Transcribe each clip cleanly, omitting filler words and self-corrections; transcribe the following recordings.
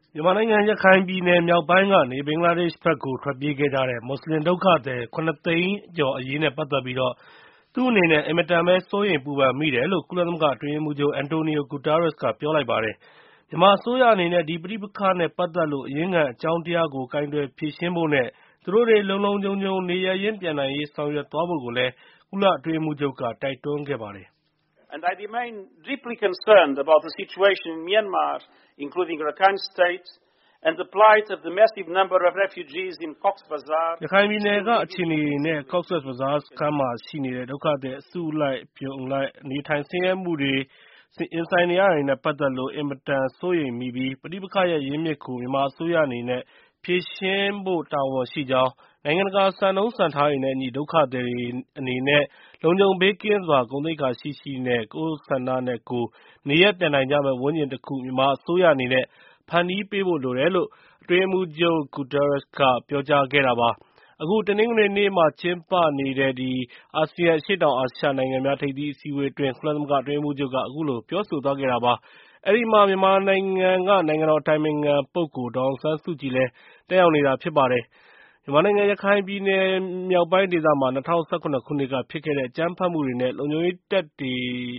မြန်မာနိုင်ငံရခိုင်ပြည်နယ်မြောက်ပိုင်းကနေ ဘင်္ဂလားဒေ့ရှ်ဘက်ကို ထွက်ပြေးခဲ့ကြတဲ့ မွတ်ဆလင်ဒုက္ခသည် ၇ သိန်းကျော်အရေးနဲ့ ပတ်သက်ပြီး သူ့အနေနဲ့ အင်မတန်မှ စိုးရိမ်ပူပန်မိတယ်လို့ ကုလသမဂ္ဂအတွင်းရေးမှူးချုပ် Antonio Guterres က ပြောလိုက်ပါတယ်။ မြန်မာအစိုးရအနေနဲ့ ဒီပဋိပက္ခနဲ့ ပတ်သက်လို့ အရင်းခံအကြောင်းတရားကို ကိုင်တွယ်ဖြေရှင်းဖို့နဲ့ သူတို့တွေ လုံလုံခြုံခြုံ နေရပ်ရင်းပြန်နိုင်ရေး ဆောင်ရွက်သွားဖို့လည်း ကုလအတွင်းရေးမှူးချုပ်က တိုက်တွန်းခဲ့ပါတယ်။ I remain deeply concerned about the situation in Myanmar, including Rakhine State, and the plight of the massive number of refugees in Cox's Bazar. ရခိုင်ပြည်နယ်က အခြေအနေတွေနဲ့ Cox's Bazar စခန်းမှာရှိနေတဲ့ ဒုက္ခသည်အစုလိုက်အပြုံလိုက် နေထိုင်ဆင်းရဲမှုတွေ ရင်ဆိုင်နေရတာတွေနဲ့ ပတ်သက်လို့ အင်မတန်စိုးရိမ်မိပြီး ပဋိပက္ခရဲ့ ရင်းမြစ်ကို မြန်မာအစိုးရအနေနဲ့ ဖြေရှင်းဖို့တာဝန်ရှိကြောင်း၊ နိုင်ငံတကာစံနှုန်းစံထားတွေနဲ့အညီ ဒုက္ခသည်တွေအနေနဲ့ လုံခြုံဘေးကင်းစွာ ဂုဏ်သိက္ခာရှိရှိနဲ့ ကိုယ့်ဆန္ဒနဲ့ကိုယ် နေရပ်ပြန်နိုင်ကြမယ့် ဝန်းကျင်တခု မြန်မာအစိုးရအနေနဲ့ ဖန်တီးပေးဖို့လိုတယ်လို့ အတွင်းရေးမှူးချုပ် Guterres က ပြောကြားခဲ့တာပါ။ အခု တနင်္ဂနွေနေ့မှာ ကျင်းပနေတဲ့ အာဆီယံ အရှေ့တောင်အာရှနိုင်ငံများ ထိပ်သီးအစည်းအဝေးအတွင်း ကုလသမဂ္ဂအတွင်းရေးမှူးချုပ်က အခုလို ပြောဆိုသွားခဲ့တာပါ။ အဲဒီမှာ မြန်မာနိုင်ငံက နိုင်ငံတော်အတိုင်ပင်ခံပုဂ္ဂိုလ် ဒေါ်အောင်ဆန်းစုကြည်လည်း တက်ရောက်နေတာဖြစ်ပါတယ်။ မြန်မာနိုင်ငံ ရခိုင်ပြည်နယ်မြောက်ပိုင်းဒေသမှာ ၂၀၁၇ ခုနှစ်က ဖြစ်ခဲ့တဲ့ အကြမ်းဖက်မှုတွေနဲ့ လုံခြုံရေးတပ်တွေ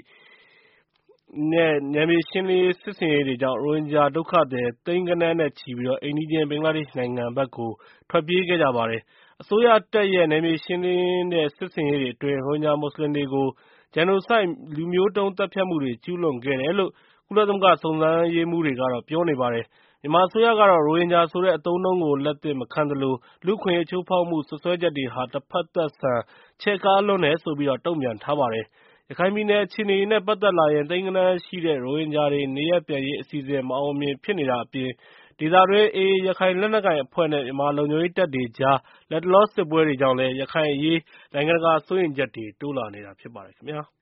ရဲ့ နယ်မြေရှင်းလင်းရေးစစ်ဆင်ရေးတွေကြောင့် ရိုဟင်ဂျာဒုက္ခသည် သိန်းဂဏန်းနဲ့ချီပြီး အိမ်နီးချင်း ဘင်္ဂလားဒေ့ရှ်နိုင်ငံဘက်ကို ထွက်ပြေးခဲ့ကြပါတယ်။ အစိုးရတပ်ရဲ့ နယ်မြေရှင်းလင်းတဲ့ စစ်ဆင်ရေးတွေအတွင်း ရိုဟင်ဂျာမွတ်ဆလင်တွေကို Genocide လူမျိုးတုံးသတ်ဖြတ်မှုတွေ ကျူးလွန်ခဲ့တယ်လို့ ကုလသမဂ္ဂစုံစမ်းရေးမှူးတွေက ပြောနေပါတယ်။ မြန်မာအစိုးရကတော့ ရိုဟင်ဂျာဆိုတဲ့ အသုံးအနှုန်းကို လက်သင့်မခံသလို လူ့အခွင့်အရေးချိုးဖောက်မှု စွပ်စွဲချက်တွေဟာ တဖက်သတ်ဆန် ချဲ့ကားလွန်းတယ်ဆိုပြီး တုံ့ပြန်ထားပါတယ်။ ရခိုင်ပြည်နယ်အခြေအနေတွေနဲ့ ပတ်သက်လာရင် သိန်းဂဏန်းရှိတဲ့ ရိုဟင်ဂျာတွေ နေရပ်ပြန်ရေးအစီအစဉ် မအောင်မမြင်ဖြစ်နေတာအပြင် ဒေသတွင်း AA ရခိုင်လက်နက်ကိုင်အဖွဲ့နဲ့ မြန်မာလုံခြုံရေးတပ်တွေကြား လတ်တလော စစ်ပွဲတွေကြောင့်လည်း ရခိုင်အရေး နိုင်ငံတကာစိုးရိမ်ချက်တွေ တိုးလာနေတာဖြစ်ပါတယ်ခင်ဗျာ။